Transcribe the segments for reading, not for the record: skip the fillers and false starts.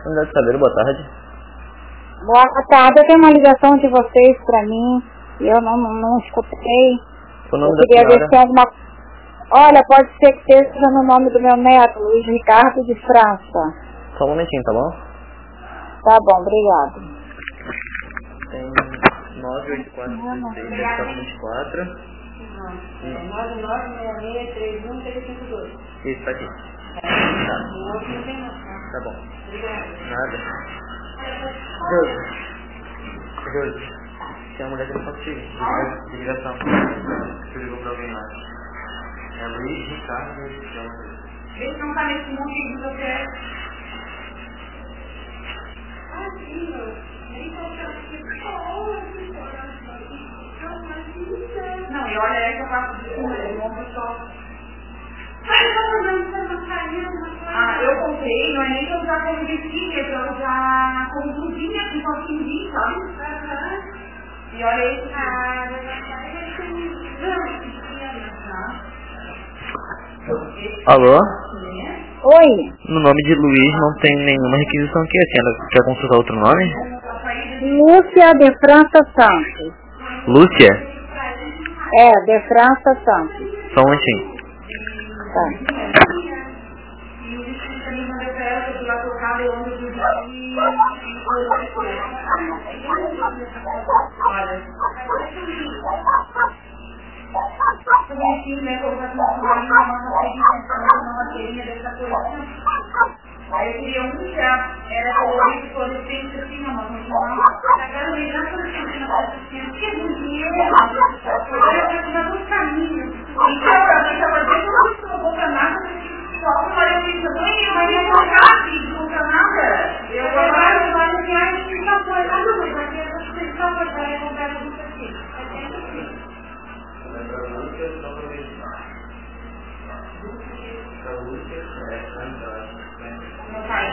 Unidade de Saber, boa tarde. Boa tarde, eu tenho uma ligação de vocês pra mim, e eu não escutei. O nome eu da queria ver senhora? se tem alguma... Olha, pode ser que esteja no nome do meu neto, Luiz Ricardo de França. Só um momentinho, tá bom? Tá bom, obrigado. Tem 984-36-24. 99663152. Isso, tá aqui. Tá bom. Nada. Josi, tem uma mulher que não consigo. De ligação. Você ligou pra alguém lá. É Luiz Ricardo. Ele não tá nesse monte de você. Sim, nem qualquer não, e olha aí que eu faço de cima, eu compro só. Mas eu tô mandando você não sair, eu comprei, não é nem pra usar como biquíni, é pra usar como blusinha, com calcinha, sabe? E olha aí, Alô? Oi, No nome de Luiz não tem nenhuma requisição aqui. A senhora quer consultar outro nome? Lúcia de França Santos. Lúcia? É, de França Santos. Só um momentinho. Tá. E o vestido também mandei pra ela, que eu fui lá tocar, eu ando de olha. Bonitinho, né? Colocar uma colinha, uma manteirinha dessa coisa. Aí eu queria um que era colorido, fluorescente, assim, uma manteirinha. Agora eu me dá para assim, que bonitinho, eu quero dar uns caminhos. Então, pra mim, tava dentro, eu não vou pra nada, só uma hora eu fiz também, mas eu vou ficar aqui, não vou pra nada. Eu vou lá, eu vou assim, ai, que só foi, não, mas aqui eu vou te só foi, vai comprar tudo aqui. Não caiu?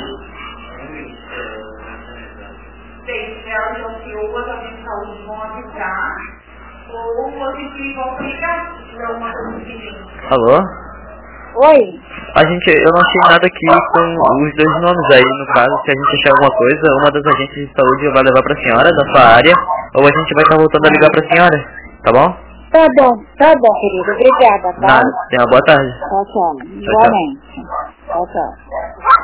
Sei, ela falou que ou as agentes de saúde vão avisar, ou a gente volta a ligar para uma coisa. Alô? Oi, Eu não achei nada aqui com os dois nomes aí. No caso, se a gente achar alguma coisa, uma das agentes de saúde vai levar pra senhora da sua área, ou a gente vai estar voltando a ligar pra senhora, tá bom? tá bom, querido, obrigada, tá? Nada, tenha uma boa tarde. Tchau, igualmente. Tchau.